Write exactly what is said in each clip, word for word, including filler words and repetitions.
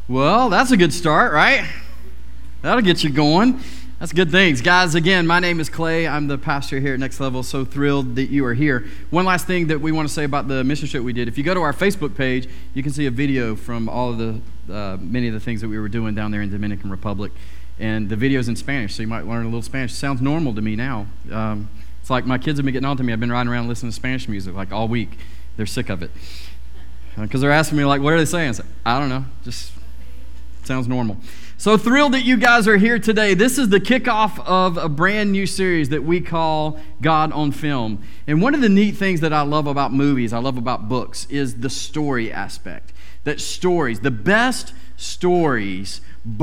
Well, that's a good start, right? That'll get you going. That's good things. Guys, again, my name is Clay. I'm the pastor here at Next Level. So thrilled that you are here. One last thing that we want to say about the mission trip we did. If you go to our Facebook page, you can see a video from all of the, uh, many of the things that we were doing down there in Dominican Republic. And the video's in Spanish, so you might learn a little Spanish. It sounds normal to me now. Um, it's like my kids have been getting on to me. I've been riding around listening to Spanish music like all week. They're sick of it. Because uh, they're asking me, like, what are they saying? I say, I don't know. Just sounds normal. So thrilled that you guys are here today. This is the kickoff of a brand new series that we call God on Film. And one of the neat things that I love about movies, I love about books, is the story aspect. That stories, the best stories,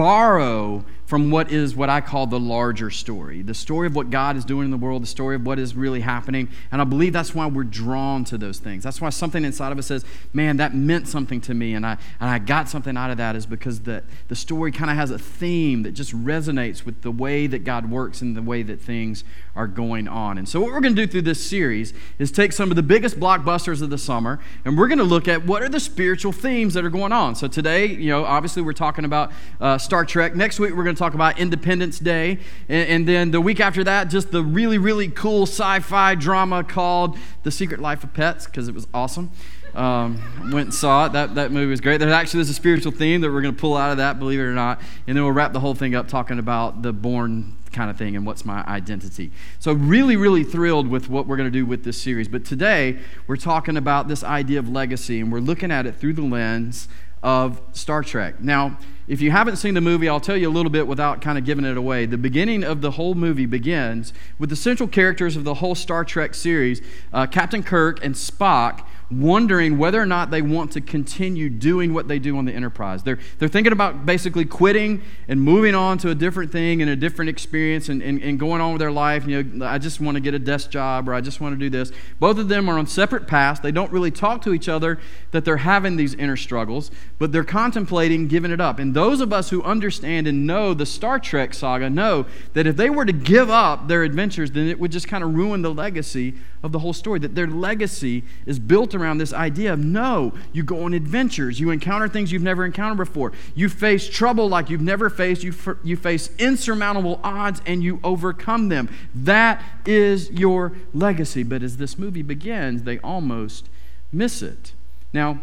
borrow from what is what I call the larger story, the story of what God is doing in the world, the story of what is really happening. And I believe that's why we're drawn to those things. That's why something inside of us says, man, that meant something to me, and I and I got something out of that, is because the, the story kind of has a theme that just resonates with the way that God works and the way that things are going on. And so what we're going to do through this series is take some of the biggest blockbusters of the summer, and we're going to look at what are the spiritual themes that are going on. So today, you know, obviously we're talking about uh, Star Trek. Next week we're going to talk about Independence Day, and, and then the week after that, just the really, really cool sci-fi drama called The Secret Life of Pets, because it was awesome. Um, went and saw it. That that movie was great. There's actually there's a spiritual theme that we're going to pull out of that, believe it or not, and then we'll wrap the whole thing up talking about the Bourne kind of thing and what's my identity. So really, really thrilled with what we're going to do with this series. But today, we're talking about this idea of legacy, and we're looking at it through the lens of Star Trek. Now, if you haven't seen the movie, I'll tell you a little bit without kind of giving it away. The beginning of the whole movie begins with the central characters of the whole Star Trek series, uh, Captain Kirk and Spock, wondering whether or not they want to continue doing what they do on the Enterprise. They're they're thinking about basically quitting and moving on to a different thing and a different experience and, and, and going on with their life. You know, I just want to get a desk job, or I just want to do this. Both of them are on separate paths. They don't really talk to each other that they're having these inner struggles, but they're contemplating giving it up. And those of us who understand and know the Star Trek saga know that if they were to give up their adventures, then it would just kind of ruin the legacy of the whole story. That their legacy is built around this idea of, no, you go on adventures, you encounter things you've never encountered before, you face trouble like you've never faced, you, f- you face insurmountable odds and you overcome them. That is your legacy. But as this movie begins, they almost miss it. Now,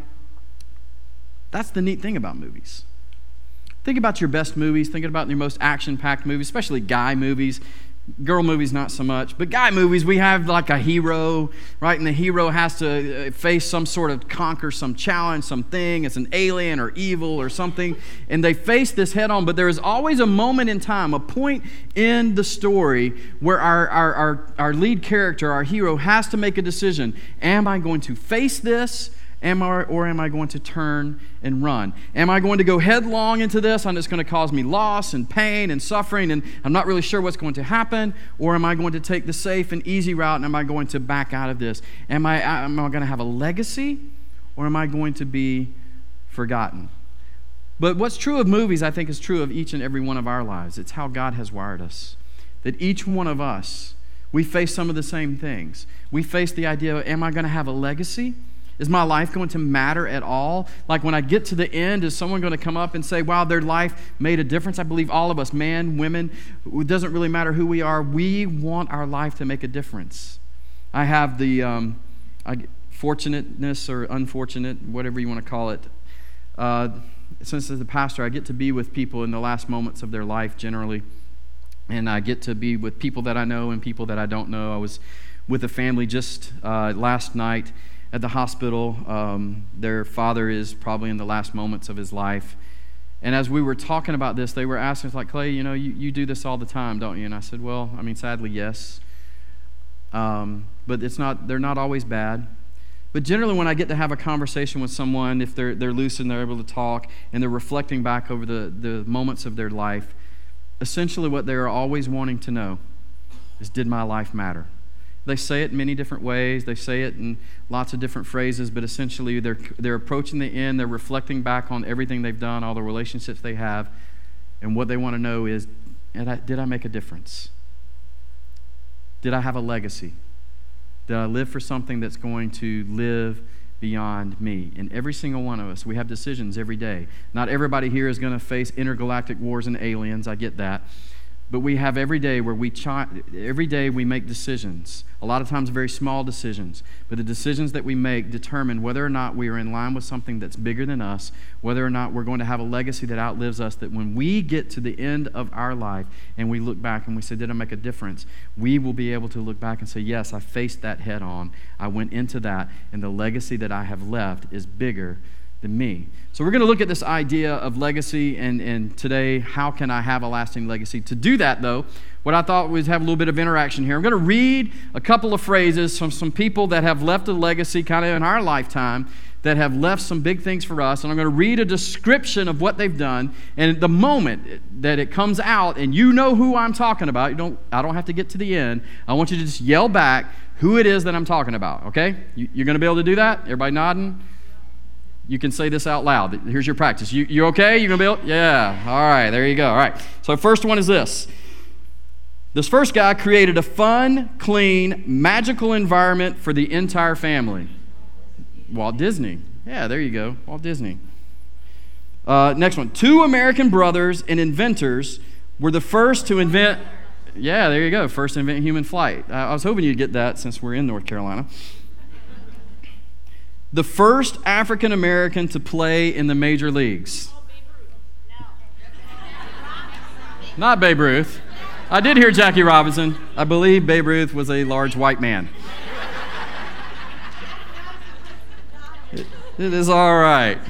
that's the neat thing about movies. Think about your best movies, think about your most action-packed movies, especially guy movies. Girl movies, not so much. But guy movies, we have like a hero, right? And the hero has to face some sort of, conquer some challenge, something. It's an alien or evil or something. And they face this head on. But there is always a moment in time, a point in the story where our, our, our, our lead character, our hero, has to make a decision. Am I going to face this? Am I, or am I going to turn and run? Am I going to go headlong into this and it's going to cause me loss and pain and suffering and I'm not really sure what's going to happen? Or am I going to take the safe and easy route and am I going to back out of this? Am I, am I going to have a legacy, or am I going to be forgotten? But what's true of movies, I think, is true of each and every one of our lives. It's how God has wired us. That each one of us, we face some of the same things. We face the idea of, am I going to have a legacy? Is my life going to matter at all? Like when I get to the end, is someone going to come up and say, wow, their life made a difference? I believe all of us, man, women, it doesn't really matter who we are. We want our life to make a difference. I have the um, I, fortunateness or unfortunate, whatever you want to call it. Uh, since as a pastor, I get to be with people in the last moments of their life generally. And I get to be with people that I know and people that I don't know. I was with a family just uh, last night at the hospital. Um, their father is probably in the last moments of his life. And as we were talking about this, they were asking us, like, Clay, you know, you, you do this all the time, don't you? And I said, well, I mean, sadly, yes. Um, but it's not, they're not always bad. But generally when I get to have a conversation with someone, if they're they're lucid and they're able to talk and they're reflecting back over the, the moments of their life, essentially what they are always wanting to know is, did my life matter? They say it in many different ways. They say it in lots of different phrases, but essentially they're they're approaching the end. They're reflecting back on everything they've done, all the relationships they have, and what they want to know is, did I, did I make a difference? Did I have a legacy? Did I live for something that's going to live beyond me. And every single one of us, we have decisions every day. Not everybody here is going to face intergalactic wars and aliens. I get that. But we have every day where we chi- every day we make decisions. A lot of times very small decisions. But the decisions that we make determine whether or not we are in line with something that's bigger than us, whether or not we're going to have a legacy that outlives us, that when we get to the end of our life and we look back and we say, did I make a difference? We will be able to look back and say, yes, I faced that head on. I went into that, and the legacy that I have left is bigger than me. So we're going to look at this idea of legacy, and, and today, how can I have a lasting legacy? To do that, though, what I thought was have a little bit of interaction here. I'm going to read a couple of phrases from some people that have left a legacy kind of in our lifetime, that have left some big things for us, and I'm going to read a description of what they've done, and at the moment that it comes out, and you know who I'm talking about, you don't, I don't have to get to the end, I want you to just yell back who it is that I'm talking about, okay? You, you're going to be able to do that? Everybody nodding? You can say this out loud. Here's your practice. You, you okay? You gonna be able? Yeah. All right. There you go. All right. So first one is this. This first guy created a fun, clean, magical environment for the entire family. Walt Disney. Yeah, there you go. Walt Disney. Uh, next one. Two American brothers and inventors were the first to invent. Yeah, there you go. First to invent human flight. I was hoping you'd get that since we're in North Carolina. The first African American to play in the major leagues. Not Babe Ruth. I did hear Jackie Robinson. I believe Babe Ruth was a large white man. It, it is all right.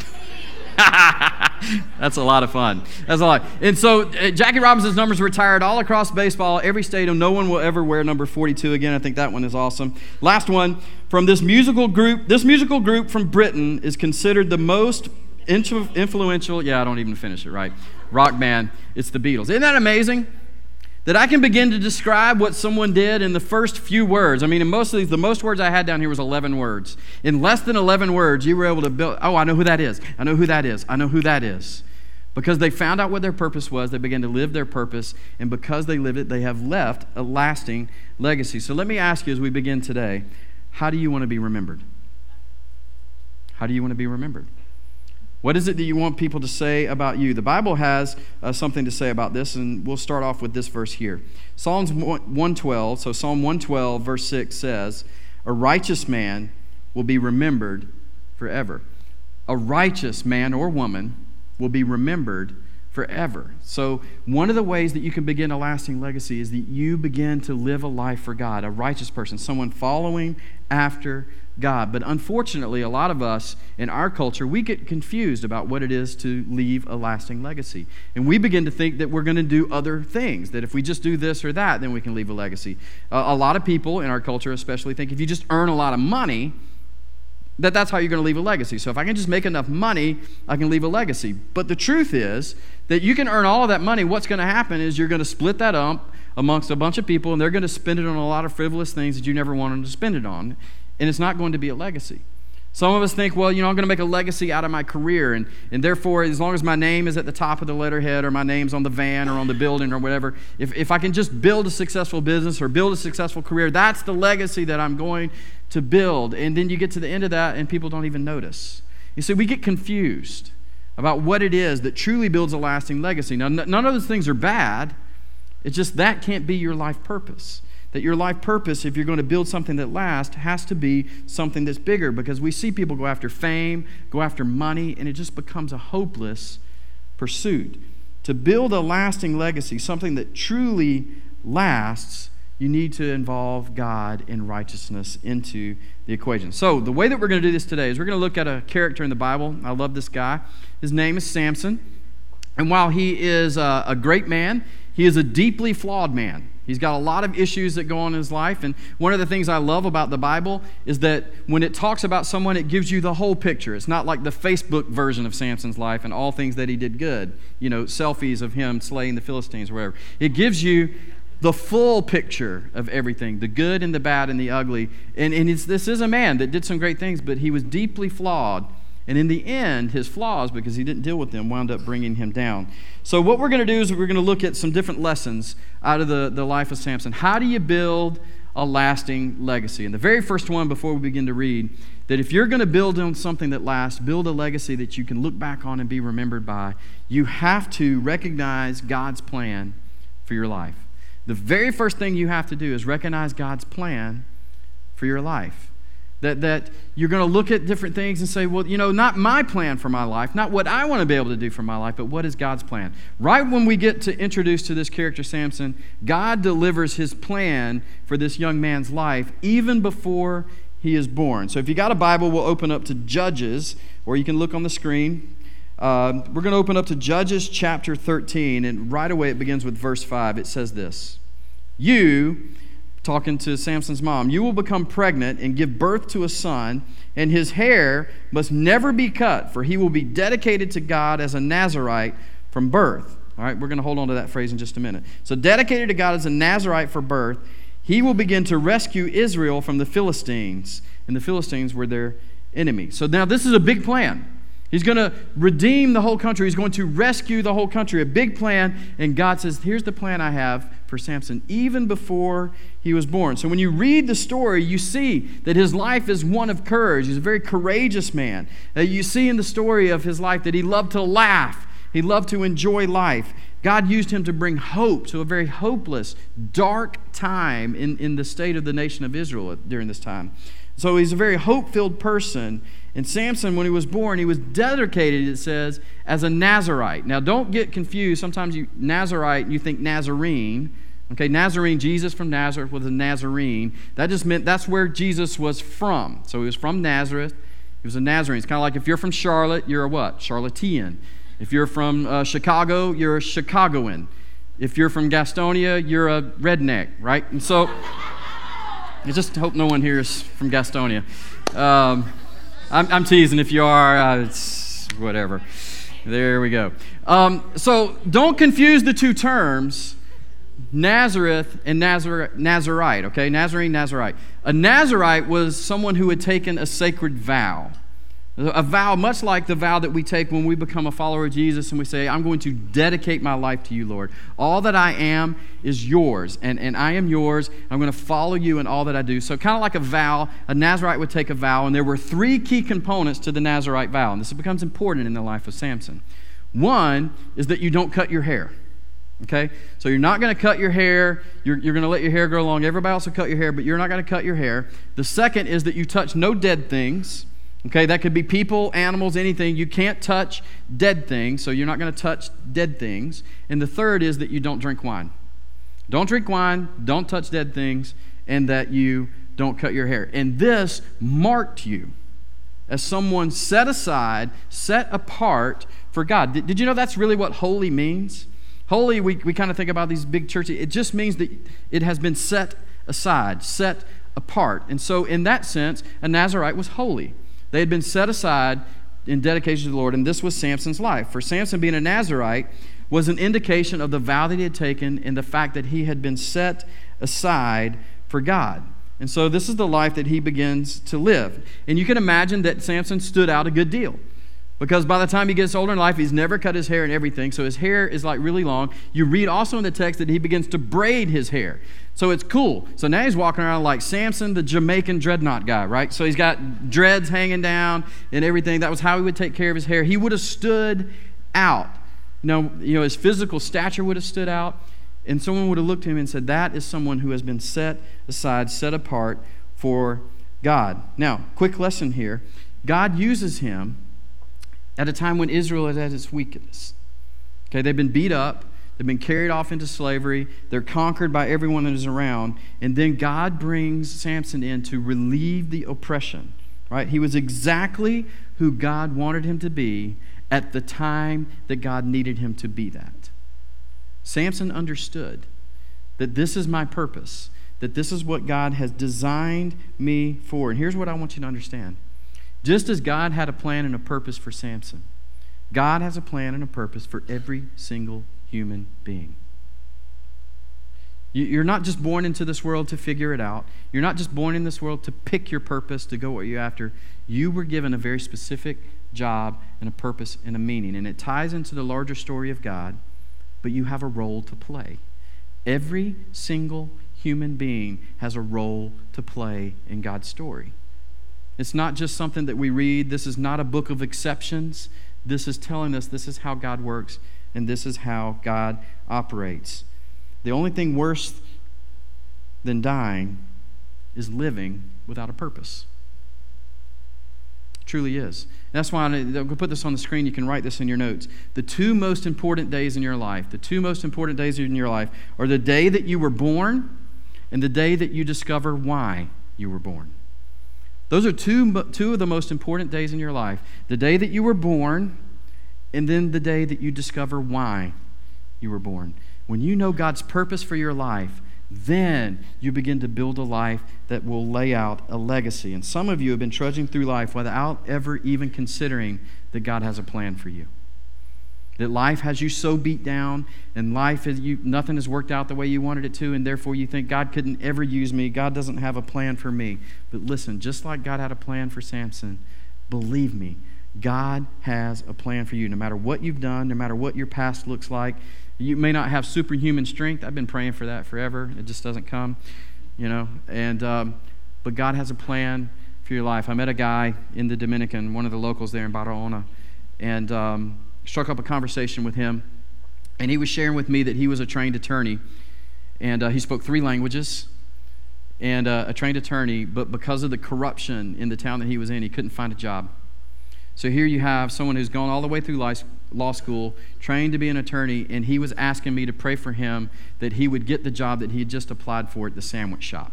That's a lot of fun. That's a lot. And so uh, Jackie Robinson's numbers retired all across baseball, every stadium. No one will ever wear number forty-two again. I think that one is awesome. Last one, from this musical group. This musical group from Britain is considered the most influential, yeah, I don't even finish it right, rock band. It's the Beatles. Isn't that amazing? That I can begin to describe what someone did in the first few words. I mean, in most of these, the most words I had down here was eleven words. In less than eleven words, you were able to build, oh, I know who that is. I know who that is. I know who that is. Because they found out what their purpose was, they began to live their purpose, and because they lived it, they have left a lasting legacy. So let me ask you as we begin today, how do you want to be remembered? How do you want to be remembered? What is it that you want people to say about you? The Bible has uh, something to say about this, and we'll start off with this verse here. Psalms one twelve, so Psalm one twelve, verse six says, a righteous man will be remembered forever. A righteous man or woman will be remembered forever. So one of the ways that you can begin a lasting legacy is that you begin to live a life for God, a righteous person, someone following after God. But unfortunately, a lot of us in our culture, we get confused about what it is to leave a lasting legacy. And we begin to think that we're going to do other things, that if we just do this or that, then we can leave a legacy. Uh, a lot of people in our culture especially think if you just earn a lot of money, that that's how you're going to leave a legacy. So if I can just make enough money, I can leave a legacy. But the truth is that you can earn all of that money. What's going to happen is you're going to split that up amongst a bunch of people, and they're going to spend it on a lot of frivolous things that you never wanted them to spend it on. And it's not going to be a legacy. Some of us think, well, you know, I'm going to make a legacy out of my career, and, and therefore, as long as my name is at the top of the letterhead or my name's on the van or on the building or whatever, if, if I can just build a successful business or build a successful career, that's the legacy that I'm going to build. And then you get to the end of that, and people don't even notice. You see, we get confused about what it is that truly builds a lasting legacy. Now, n- none of those things are bad. It's just that can't be your life purpose. That your life purpose, if you're going to build something that lasts, has to be something that's bigger, because we see people go after fame, go after money, and it just becomes a hopeless pursuit. To build a lasting legacy, something that truly lasts, you need to involve God and righteousness into the equation. So the way that we're going to do this today is we're going to look at a character in the Bible. I love this guy. His name is Samson. And while he is a, a great man, he is a deeply flawed man. He's got a lot of issues that go on in his life. And one of the things I love about the Bible is that when it talks about someone, it gives you the whole picture. It's not like the Facebook version of Samson's life and all things that he did good. You know, selfies of him slaying the Philistines or whatever. It gives you the full picture of everything, the good and the bad and the ugly. And, and it's, this is a man that did some great things, but he was deeply flawed. And in the end, his flaws, because he didn't deal with them, wound up bringing him down. So what we're going to do is we're going to look at some different lessons out of the, the life of Samson. How do you build a lasting legacy. And the very first one, before we begin to read, that if you're going to build on something that lasts, build a legacy that you can look back on and be remembered by, you have to recognize God's plan for your life. The very first thing you have to do is recognize God's plan for your life. That, that you're going to look at different things and say, well, you know, not my plan for my life, not what I want to be able to do for my life, but what is God's plan? Right when we get to introduced to this character, Samson, God delivers his plan for this young man's life even before he is born. So if you got a Bible, we'll open up to Judges, or you can look on the screen. Uh, we're going to open up to Judges chapter thirteen, and right away it begins with verse five. It says this: You, talking to Samson's mom, you will become pregnant and give birth to a son, and his hair must never be cut, for he will be dedicated to God as a Nazirite from birth. All right, we're going to hold on to that phrase in just a minute. So dedicated to God as a Nazirite for birth, he will begin to rescue Israel from the Philistines, and the Philistines were their enemy. So now this is a big plan. He's going to redeem the whole country. He's going to rescue the whole country. A big plan. And God says, here's the plan I have for Samson, even before he was born. So when you read the story, you see that his life is one of courage. He's a very courageous man. Uh, you see in the story of his life that he loved to laugh. He loved to enjoy life. God used him to bring hope to a very hopeless, dark time in, in the state of the nation of Israel during this time. So he's a very hope-filled person. And Samson, when he was born, he was dedicated, it says, as a Nazirite. Now, don't get confused. Sometimes you Nazirite, you think Nazarene. Okay, Nazarene, Jesus from Nazareth was a Nazarene. That just meant that's where Jesus was from. So he was from Nazareth. He was a Nazarene. It's kind of like if you're from Charlotte, you're a what? Charlottean. If you're from uh, Chicago, you're a Chicagoan. If you're from Gastonia, you're a redneck, right? And so, I just hope no one here is from Gastonia. Um, I'm, I'm teasing. If you are, uh, it's whatever. There we go. Um, so don't confuse the two terms, Nazareth and Nazar- Nazarite, okay? Nazarene, Nazarite. A Nazarite was someone who had taken a sacred vow. A vow much like the vow that we take when we become a follower of Jesus and we say, I'm going to dedicate my life to you, Lord. All that I am is yours, and, and I am yours. I'm going to follow you in all that I do. So kind of like a vow, a Nazarite would take a vow, and there were three key components to the Nazarite vow, and this becomes important in the life of Samson. One is that you don't cut your hair. Okay? So you're not going to cut your hair. You're, you're going to let your hair grow long. Everybody else will cut your hair, but you're not going to cut your hair. The second is that you touch no dead things. Okay, that could be people, animals, anything. You can't touch dead things, so you're not going to touch dead things. And the third is that you don't drink wine. Don't drink wine, don't touch dead things, and that you don't cut your hair. And this marked you as someone set aside, set apart for God. Did, did you know that's really what holy means? Holy, we, we kind of think about these big churches. It just means that it has been set aside, set apart. And so in that sense, a Nazarite was holy. They had been set aside in dedication to the Lord, and this was Samson's life. For Samson, being a Nazarite was an indication of the vow that he had taken and the fact that he had been set aside for God. And so this is the life that he begins to live. And you can imagine that Samson stood out a good deal, because by the time he gets older in life, he's never cut his hair and everything, so his hair is like really long. You read also in the text that he begins to braid his hair. So it's cool. So now he's walking around like Samson, the Jamaican dreadnought guy, right? So he's got dreads hanging down and everything. That was how he would take care of his hair. He would have stood out. Now, you know, his physical stature would have stood out, and someone would have looked at him and said, that is someone who has been set aside, set apart for God. Now, quick lesson here. God uses him at a time when Israel is at its weakest. Okay, they've been beat up. They've been carried off into slavery. They're conquered by everyone that is around. And then God brings Samson in to relieve the oppression. Right? He was exactly who God wanted him to be at the time that God needed him to be that. Samson understood that this is my purpose, that this is what God has designed me for. And here's what I want you to understand. Just as God had a plan and a purpose for Samson, God has a plan and a purpose for every single human being. You're not just born into this world to figure it out. You're not just born in this world to pick your purpose, to go what you're after. You were given a very specific job and a purpose and a meaning. And it ties into the larger story of God, but you have a role to play. Every single human being has a role to play in God's story. It's not just something that we read. This is not a book of exceptions. This is telling us this is how God works and this is how God operates. The only thing worse than dying is living without a purpose. It truly is. That's why I'm going to put this on the screen. You can write this in your notes. The two most important days in your life, the two most important days in your life are the day that you were born and the day that you discover why you were born. Those are two, two of the most important days in your life. The day that you were born, and then the day that you discover why you were born. When you know God's purpose for your life, then you begin to build a life that will lay out a legacy. And some of you have been trudging through life without ever even considering that God has a plan for you. That life has you so beat down, and life is you nothing has worked out the way you wanted it to, and therefore you think God couldn't ever use me. God doesn't have a plan for me. But listen, just like God had a plan for Samson, believe me, God has a plan for you. No matter what you've done, no matter what your past looks like, you may not have superhuman strength. I've been praying for that forever. It just doesn't come, you know. And um, but God has a plan for your life. I met a guy in the Dominican, one of the locals there in Barahona, and um, struck up a conversation with him, and he was sharing with me that he was a trained attorney, and uh, he spoke three languages, and uh, a trained attorney, but because of the corruption in the town that he was in, he couldn't find a job. So here you have someone who's gone all the way through law school, trained to be an attorney, and he was asking me to pray for him that he would get the job that he had just applied for at the sandwich shop.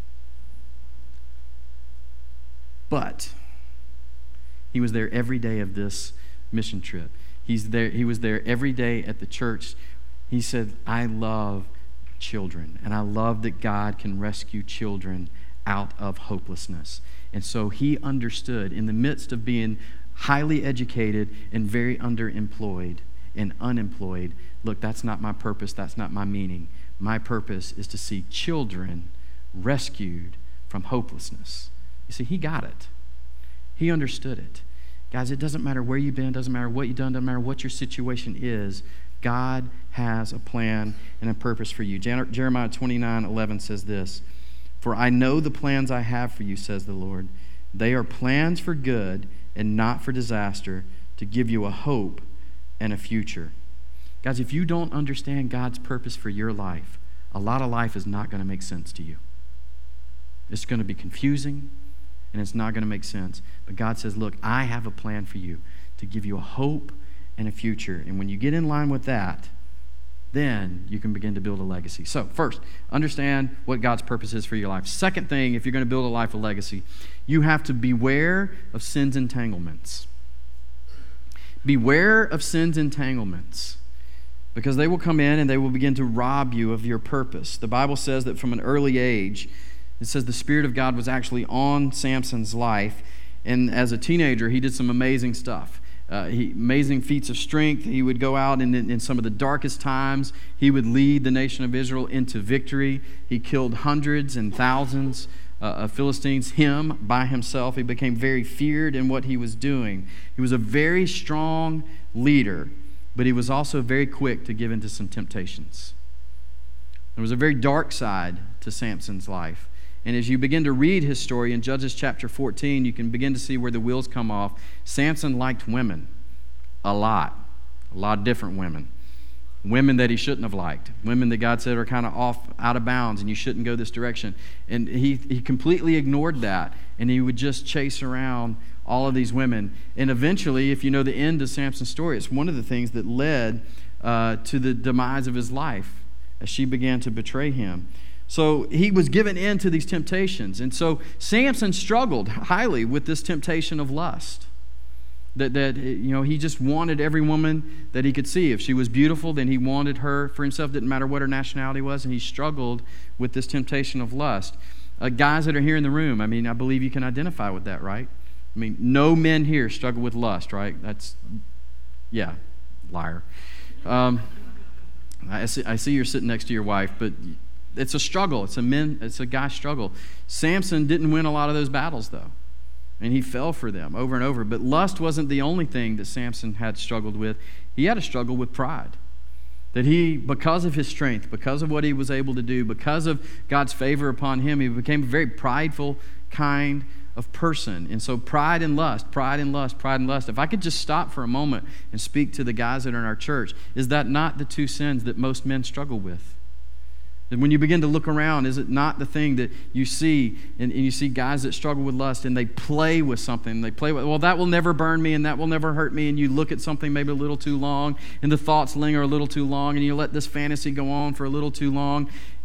But he was there every day of this mission trip. He's there. He was there every day at the church. He said, I love children, and I love that God can rescue children out of hopelessness. And so he understood in the midst of being highly educated and very underemployed and unemployed, look, that's not my purpose, that's not my meaning. My purpose is to see children rescued from hopelessness. You see, he got it. He understood it. Guys, it doesn't matter where you've been, doesn't matter what you've done, doesn't matter what your situation is. God has a plan and a purpose for you. Jeremiah twenty-nine eleven says this, for I know the plans I have for you, says the Lord. They are plans for good and not for disaster, to give you a hope and a future. Guys, if you don't understand God's purpose for your life, a lot of life is not going to make sense to you. It's going to be confusing, and it's not going to make sense. But God says, look, I have a plan for you to give you a hope and a future. And when you get in line with that, then you can begin to build a legacy. So first, understand what God's purpose is for your life. Second thing, if you're going to build a life of legacy, you have to beware of sin's entanglements. Beware of sin's entanglements, because they will come in and they will begin to rob you of your purpose. The Bible says that from an early age, it says the Spirit of God was actually on Samson's life, and as a teenager, he did some amazing stuff. Uh, he, amazing feats of strength. He would go out and in, in some of the darkest times, he would lead the nation of Israel into victory. He killed hundreds and thousands uh, of Philistines, him by himself. He became very feared in what he was doing. He was a very strong leader, but he was also very quick to give in to some temptations. There was a very dark side to Samson's life. And as you begin to read his story in Judges chapter fourteen, you can begin to see where the wheels come off. Samson liked women a lot, a lot of different women. Women that he shouldn't have liked, women that God said are kind of off, out of bounds, and you shouldn't go this direction. And he, he completely ignored that, and he would just chase around all of these women. And eventually, if you know the end of Samson's story, it's one of the things that led uh, to the demise of his life as she began to betray him. So he was given in to these temptations. And so Samson struggled highly with this temptation of lust. That, that you know, he just wanted every woman that he could see. If she was beautiful, then he wanted her for himself. Didn't matter what her nationality was. And he struggled with this temptation of lust. Uh, guys that are here in the room, I mean, I believe you can identify with that, right? I mean, no men here struggle with lust, right? That's, yeah, liar. Um, I, see, I see you're sitting next to your wife, but it's a struggle. It's a men. It's a guy struggle. Samson didn't win a lot of those battles, though, and he fell for them over and over. But lust wasn't the only thing that Samson had struggled with. He had a struggle with pride. That he, because of his strength, because of what he was able to do, because of God's favor upon him, he became a very prideful kind of person. And so pride and lust, pride and lust, pride and lust. If I could just stop for a moment and speak to the guys that are in our church, is that not the two sins that most men struggle with? And when you begin to look around, is it not the thing that you see, and, and you see guys that struggle with lust, and they play with something. They play with, well, that will never burn me, and that will never hurt me, and you look at something maybe a little too long, and the thoughts linger a little too long, and you let this fantasy go on for a little too long.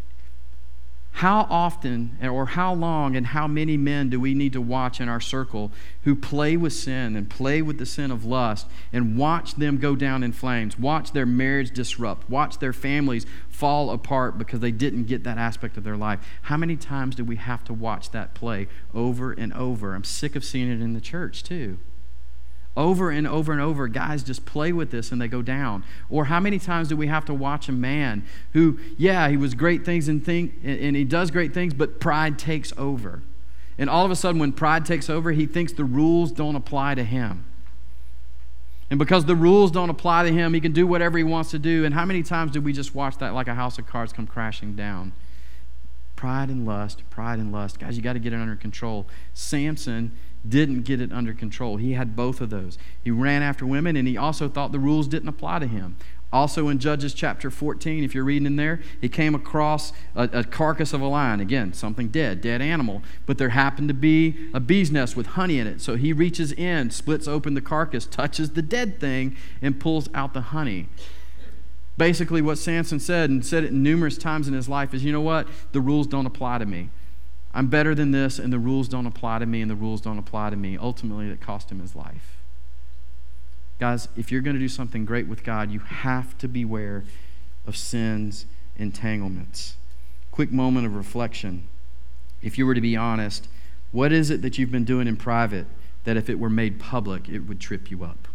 How often, or how long, and how many men do we need to watch in our circle who play with sin and play with the sin of lust and watch them go down in flames, watch their marriage disrupt, watch their families fall apart because they didn't get that aspect of their life? How many times do we have to watch that play over and over? I'm sick of seeing it in the church too. Over and over and over, guys just play with this and they go down. Or how many times do we have to watch a man who, yeah, he was great things and think, and he does great things, but pride takes over. And all of a sudden, when pride takes over, he thinks the rules don't apply to him. And because the rules don't apply to him, he can do whatever he wants to do. And how many times do we just watch that like a house of cards come crashing down? Pride and lust, pride and lust. Guys, you got to get it under control. Samson didn't get it under control. He had both of those. He ran after women, and he also thought the rules didn't apply to him. Also in Judges chapter fourteen, if you're reading in there, he came across a, a carcass of a lion. Again, something dead, dead animal. But there happened to be a bee's nest with honey in it. So he reaches in, splits open the carcass, touches the dead thing, and pulls out the honey. Basically what Samson said, and said it numerous times in his life, is, you know what? The rules don't apply to me. I'm better than this, and the rules don't apply to me, and the rules don't apply to me. Ultimately, it cost him his life. Guys, if you're going to do something great with God, you have to beware of sin's entanglements. Quick moment of reflection. If you were to be honest, what is it that you've been doing in private that if it were made public, it would trip you up?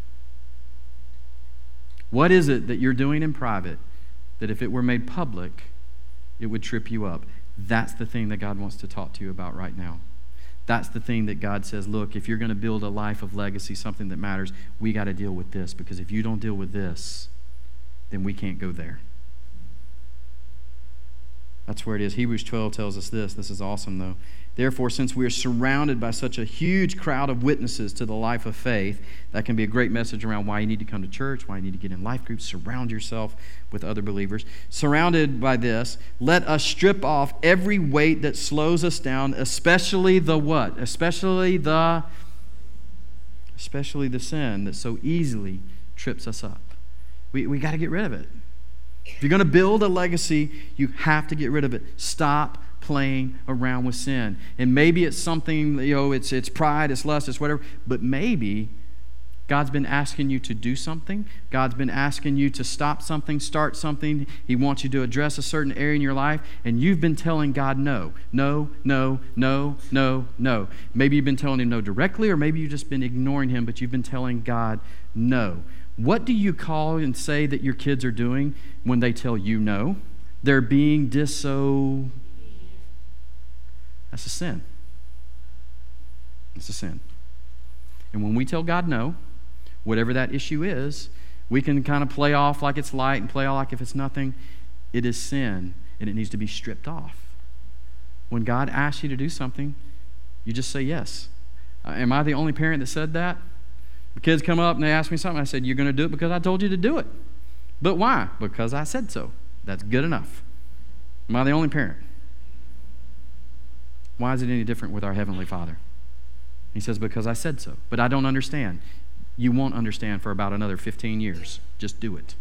What is it that you're doing in private that if it were made public, it would trip you up? That's the thing that God wants to talk to you about right now. That's the thing that God says, look, if you're going to build a life of legacy, something that matters, we got to deal with this, because if you don't deal with this, then we can't go there. That's where it is. Hebrews twelve tells us this. This is awesome, though. Therefore, since we are surrounded by such a huge crowd of witnesses to the life of faith, that can be a great message around why you need to come to church, why you need to get in life groups, surround yourself with other believers. Surrounded by this, let us strip off every weight that slows us down, especially the what? Especially the, especially the sin that so easily trips us up. We, we got to get rid of it. If you're going to build a legacy, you have to get rid of it. Stop playing around with sin. And maybe it's something, you know, it's it's pride, it's lust, it's whatever, but maybe God's been asking you to do something. God's been asking you to stop something, start something. He wants you to address a certain area in your life, and you've been telling God no. No, no, no, no, no. Maybe you've been telling him no directly, or maybe you've just been ignoring him, but you've been telling God no. What do you call and say that your kids are doing when they tell you no? They're being diso... That's a sin. It's a sin. And when we tell God no, whatever that issue is, we can kind of play off like it's light and play off like if it's nothing. It is sin, and it needs to be stripped off. When God asks you to do something, you just say yes. Uh, am I the only parent that said that? The kids come up and they ask me something. I said, you're going to do it because I told you to do it. But why? Because I said so. That's good enough. Am I the only parent? Why is it any different with our Heavenly Father? He says, because I said so. But I don't understand. You won't understand for about another fifteen years. Just do it.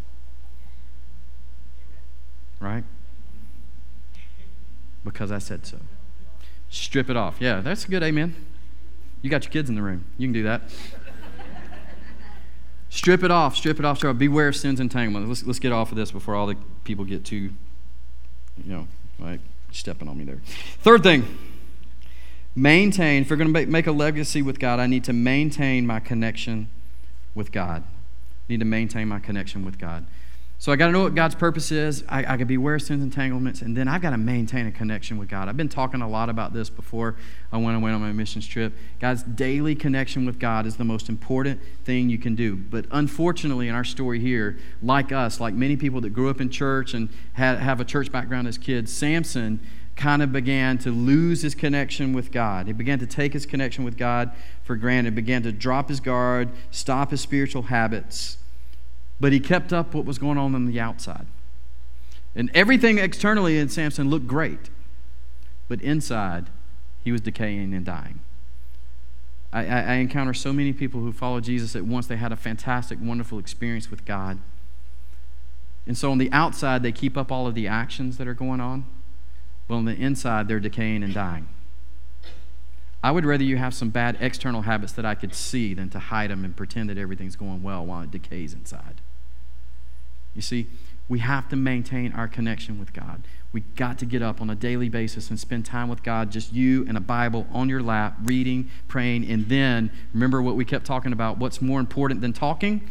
Right? Because I said so. Strip it off. Yeah, that's a good amen. You got your kids in the room. You can do that. Strip it off. Strip it off. Strip it off. Beware of sin's entanglement. Let's, let's get off of this before all the people get too, you know, like stepping on me there. Third thing. Maintain, if we're going to make a legacy with God, I need to maintain my connection with God. I need to maintain my connection with God. So I got to know what God's purpose is. I, I got to be aware of sin's entanglements, and then I've got to maintain a connection with God. I've been talking a lot about this before I went, I went on my missions trip. God's daily connection with God is the most important thing you can do. But unfortunately, in our story here, like us, like many people that grew up in church and had, have a church background as kids, Samson kind of began to lose his connection with God. He began to take his connection with God for granted, began to drop his guard, stop his spiritual habits. But he kept up what was going on on the outside. And everything externally in Samson looked great. But inside, he was decaying and dying. I, I, I encounter so many people who follow Jesus that once they had a fantastic, wonderful experience with God. And so on the outside, they keep up all of the actions that are going on. But on the inside, they're decaying and dying. I would rather you have some bad external habits that I could see than to hide them and pretend that everything's going well while it decays inside. You see, we have to maintain our connection with God. We got to get up on a daily basis and spend time with God, just you and a Bible on your lap, reading, praying, and then, remember what we kept talking about, what's more important than talking?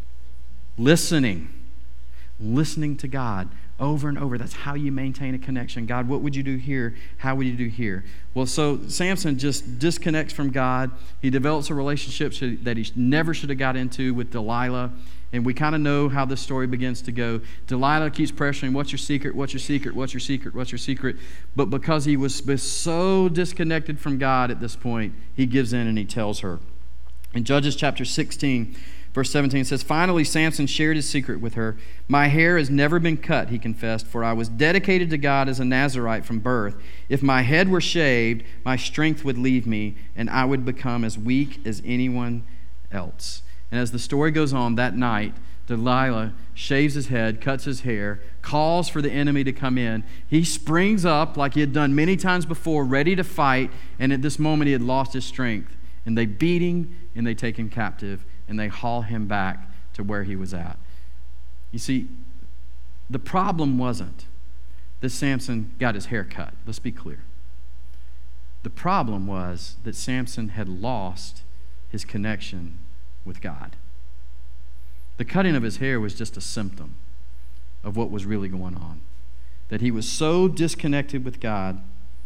Listening. Listening to God over and over. That's how you maintain a connection. God, what would you do here? How would you do here? Well, so Samson just disconnects from God. He develops a relationship that he never should have got into with Delilah. And we kind of know how this story begins to go. Delilah keeps pressuring, what's your secret? What's your secret? What's your secret? What's your secret? But because he was so disconnected from God at this point, he gives in and he tells her. In Judges chapter sixteen, verse seventeen, it says, finally Samson shared his secret with her. My hair has never been cut, he confessed, for I was dedicated to God as a Nazirite from birth. If my head were shaved, my strength would leave me, and I would become as weak as anyone else. And as the story goes on, that night, Delilah shaves his head, cuts his hair, calls for the enemy to come in. He springs up like he had done many times before, ready to fight, and at this moment he had lost his strength. And they beat him, and they take him captive, and they haul him back to where he was at. You see, the problem wasn't that Samson got his hair cut. Let's be clear. The problem was that Samson had lost his connection with God. The cutting of his hair was just a symptom of what was really going on. That he was so disconnected with God,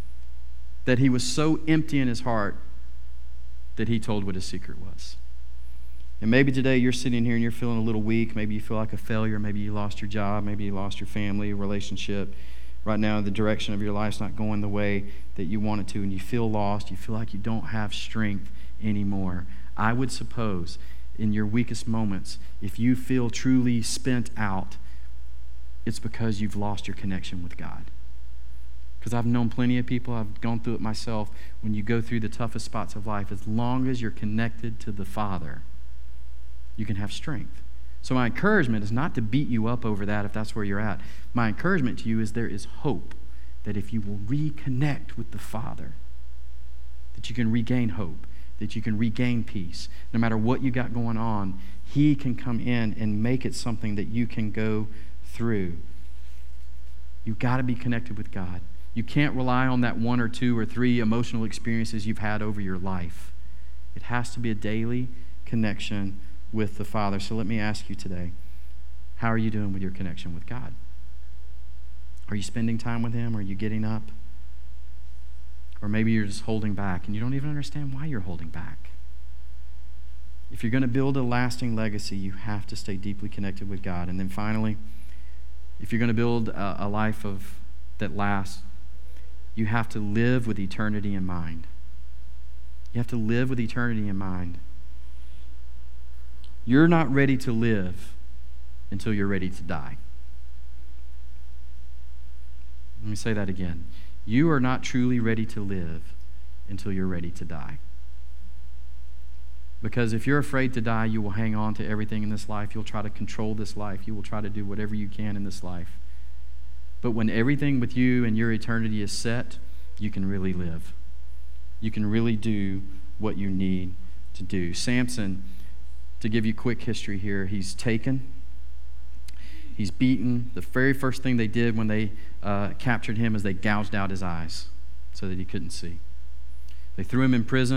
that he was so empty in his heart, that he told what his secret was. And maybe today you're sitting here and you're feeling a little weak. Maybe you feel like a failure. Maybe you lost your job. Maybe you lost your family, relationship. Right now, the direction of your life's not going the way that you want it to, and you feel lost. You feel like you don't have strength anymore. I would suppose in your weakest moments, if you feel truly spent out, it's because you've lost your connection with God. Because I've known plenty of people, I've gone through it myself, when you go through the toughest spots of life, as long as you're connected to the Father, you can have strength. So my encouragement is not to beat you up over that if that's where you're at. My encouragement to you is there is hope that if you will reconnect with the Father, that you can regain hope, that you can regain peace. No matter what you got going on, He can come in and make it something that you can go through. You've got to be connected with God. You can't rely on that one or two or three emotional experiences you've had over your life. It has to be a daily connection with the Father. So let me ask you today, how are you doing with your connection with God? Are you spending time with Him? Are you getting up? Or maybe you're just holding back and you don't even understand why you're holding back. If you're going to build a lasting legacy, you have to stay deeply connected with God. And then finally, if you're going to build a, a life of that lasts, you have to live with eternity in mind. You have to live with eternity in mind. You're not ready to live until you're ready to die. Let me say that again. You are not truly ready to live until you're ready to die. Because if you're afraid to die, you will hang on to everything in this life. You'll try to control this life. You will try to do whatever you can in this life. But when everything with you and your eternity is set, you can really live. You can really do what you need to do. Samson, to give you quick history here, he's taken, he's beaten. The very first thing they did when they uh, captured him is they gouged out his eyes so that he couldn't see. They threw him in prison.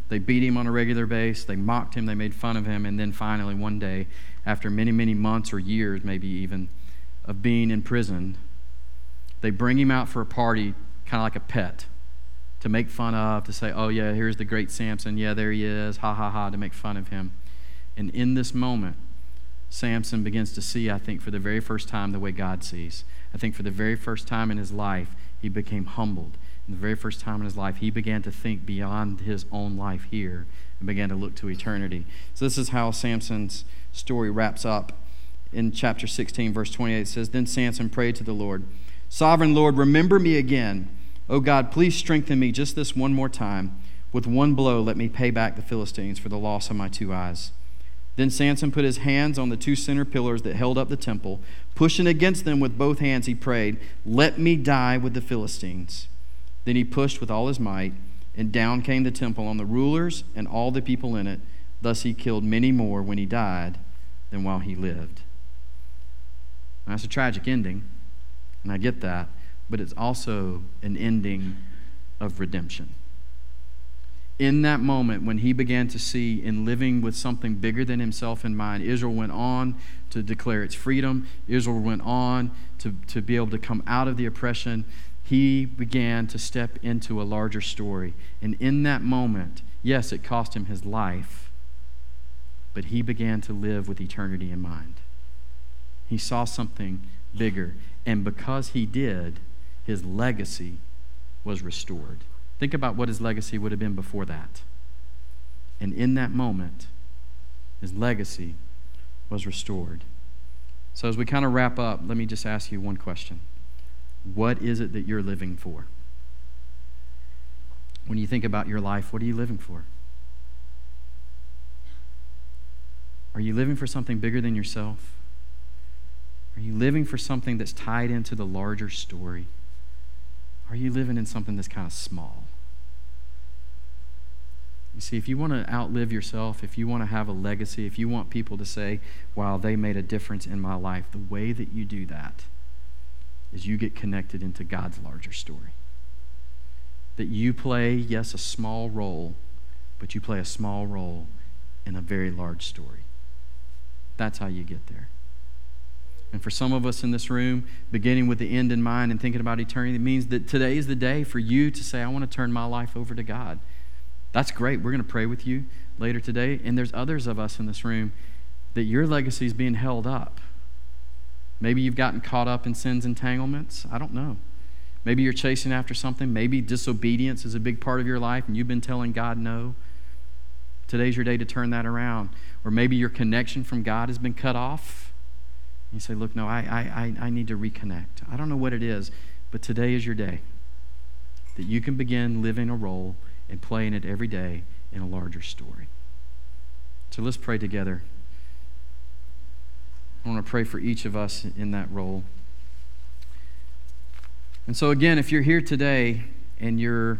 They beat him on a regular basis. They mocked him. They made fun of him. And then finally, one day, after many, many months or years, maybe even, of being in prison, they bring him out for a party, kind of like a pet, to make fun of, to say, oh, yeah, here's the great Samson. Yeah, there he is. Ha, ha, ha, to make fun of him. And in this moment, Samson begins to see, I think, for the very first time, the way God sees. I think for the very first time in his life, he became humbled. And the very first time in his life, he began to think beyond his own life here and began to look to eternity. So this is how Samson's story wraps up. In chapter sixteen, verse twenty-eight, it says, Then Samson prayed to the Lord, Sovereign Lord, remember me again. O God, please strengthen me just this one more time. With one blow, let me pay back the Philistines for the loss of my two eyes. Then Samson put his hands on the two center pillars that held up the temple. Pushing against them with both hands, he prayed, Let me die with the Philistines. Then he pushed with all his might, and down came the temple on the rulers and all the people in it. Thus he killed many more when he died than while he lived. Now, that's a tragic ending, and I get that, but it's also an ending of redemption. In that moment, when he began to see in living with something bigger than himself in mind, Israel went on to declare its freedom. Israel went on to, to be able to come out of the oppression. He began to step into a larger story. And in that moment, yes, it cost him his life, but he began to live with eternity in mind. He saw something bigger. And because he did, his legacy was restored. Think about what his legacy would have been before that. And in that moment, his legacy was restored. So as we kind of wrap up, let me just ask you one question. What is it that you're living for? When you think about your life, what are you living for? Are you living for something bigger than yourself? Are you living for something that's tied into the larger story? Are you living in something that's kind of small? You see, if you want to outlive yourself, if you want to have a legacy, if you want people to say, wow, they made a difference in my life, the way that you do that is you get connected into God's larger story. That you play, yes, a small role, but you play a small role in a very large story. That's how you get there. And for some of us in this room, beginning with the end in mind and thinking about eternity, it means that today is the day for you to say, I want to turn my life over to God. That's great. We're going to pray with you later today. And there's others of us in this room that your legacy is being held up. Maybe you've gotten caught up in sin's entanglements. I don't know. Maybe you're chasing after something. Maybe disobedience is a big part of your life and you've been telling God no. Today's your day to turn that around. Or maybe your connection from God has been cut off. You say, look, no, I, I, I need to reconnect. I don't know what it is, but today is your day that you can begin living a role and playing it every day in a larger story. So let's pray together. I want to pray for each of us in that role. And so again, if you're here today and you're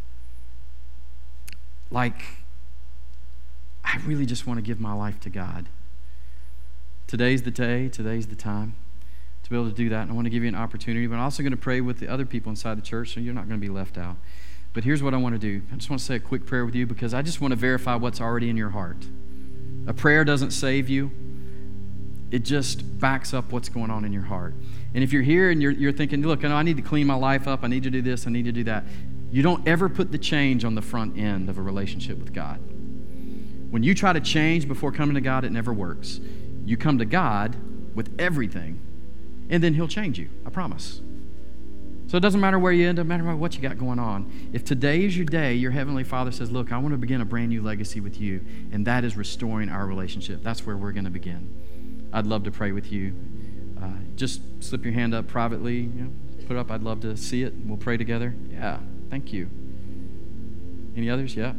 like, I really just want to give my life to God. Today's the day, today's the time to be able to do that. And I want to give you an opportunity, but I'm also going to pray with the other people inside the church, so you're not going to be left out. But here's what I want to do. I just want to say a quick prayer with you because I just want to verify what's already in your heart. A prayer doesn't save you. It just backs up what's going on in your heart. And if you're here and you're, you're thinking, look, I need to clean my life up, I need to do this, I need to do that, you don't ever put the change on the front end of a relationship with God. When you try to change before coming to God, it never works. You come to God with everything, and then He'll change you, I promise. So it doesn't matter where you end, doesn't matter what you got going on. If today is your day, your Heavenly Father says, look, I want to begin a brand new legacy with you, and that is restoring our relationship. That's where we're going to begin. I'd love to pray with you. Uh, just slip your hand up privately, you know, put it up. I'd love to see it. We'll pray together. Yeah, thank you. Any others? Yeah.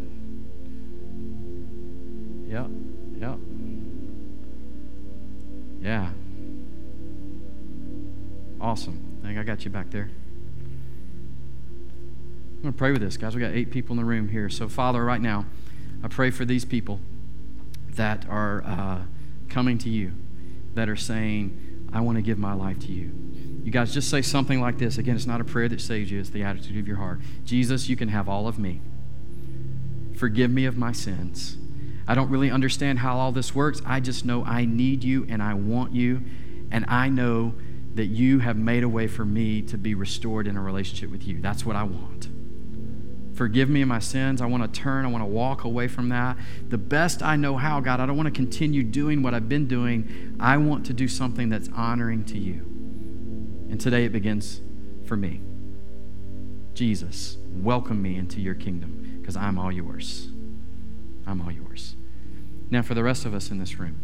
Yeah, yeah. Yeah. Awesome. I think I got you back there. I'm going to pray with this, guys. We got eight people in the room here. So, Father, right now, I pray for these people that are uh, coming to you, that are saying, I want to give my life to you. You guys just say something like this. Again, it's not a prayer that saves you. It's the attitude of your heart. Jesus, you can have all of me. Forgive me of my sins. I don't really understand how all this works. I just know I need you and I want you. And I know that you have made a way for me to be restored in a relationship with you. That's what I want. Forgive me of my sins. I want to turn. I want to walk away from that. The best I know how, God, I don't want to continue doing what I've been doing. I want to do something that's honoring to you. And today it begins for me. Jesus, welcome me into your kingdom because I'm all yours. I'm all yours. Now, for the rest of us in this room,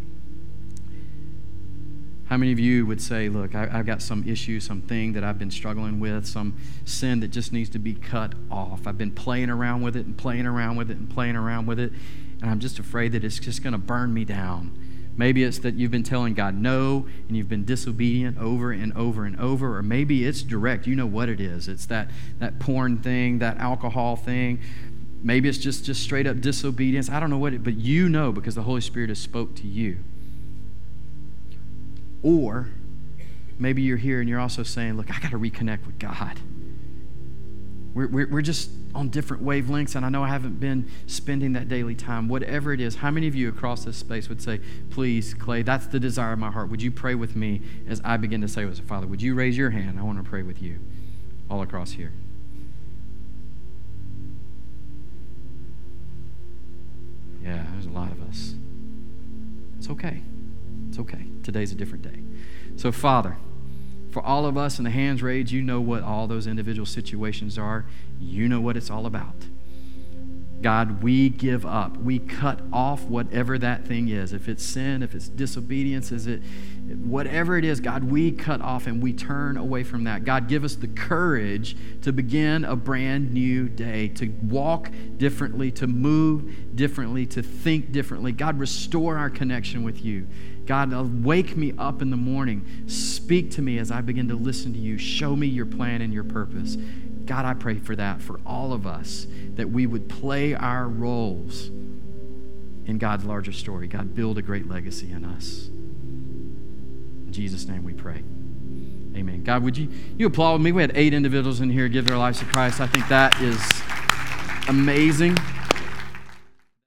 how many of you would say, look, I, I've got some issue, something that I've been struggling with, some sin that just needs to be cut off. I've been playing around with it and playing around with it and playing around with it, and I'm just afraid that it's just going to burn me down. Maybe it's that you've been telling God no, and you've been disobedient over and over and over, or maybe it's direct. You know what it is. It's that, that porn thing, that alcohol thing. Maybe it's just, just straight up disobedience. I don't know what it, but you know because the Holy Spirit has spoke to you. Or maybe you're here and you're also saying, look, I got to reconnect with God. We're, we're, we're just on different wavelengths, and I know I haven't been spending that daily time. Whatever it is, how many of you across this space would say, please, Clay, that's the desire of my heart. Would you pray with me as I begin to say, Father, would you raise your hand? I want to pray with you all across here. Yeah, there's a lot of us. It's okay. It's okay. Today's a different day. So, Father, for all of us in the hands raised, you know what all those individual situations are. You know what it's all about. God, we give up. We cut off whatever that thing is. If it's sin, if it's disobedience, is it whatever it is, God, we cut off and we turn away from that. God, give us the courage to begin a brand new day, to walk differently, to move differently, to think differently. God, restore our connection with you. God, wake me up in the morning. Speak to me as I begin to listen to you. Show me your plan and your purpose. God, I pray for that for all of us, that we would play our roles in God's larger story. God, build a great legacy in us. In Jesus' name we pray. Amen. God, would you, you applaud me? We had eight individuals in here give their lives to Christ. I think that is amazing.